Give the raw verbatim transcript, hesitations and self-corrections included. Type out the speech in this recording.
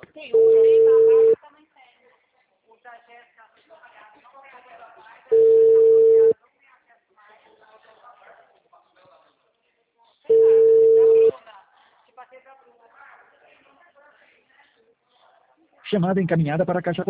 Tem um, tem uma vaga também tem. O da Jéssica. Chamada encaminhada para a caixa